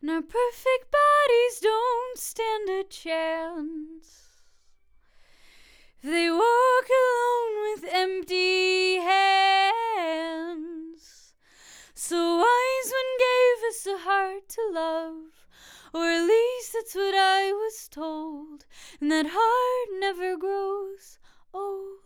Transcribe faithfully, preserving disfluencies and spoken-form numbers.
and our perfect bodies don't stand a chance. They walk alone with empty hands. So wise one gave us a heart to love, or at least that's what I was told, and that heart never grows old.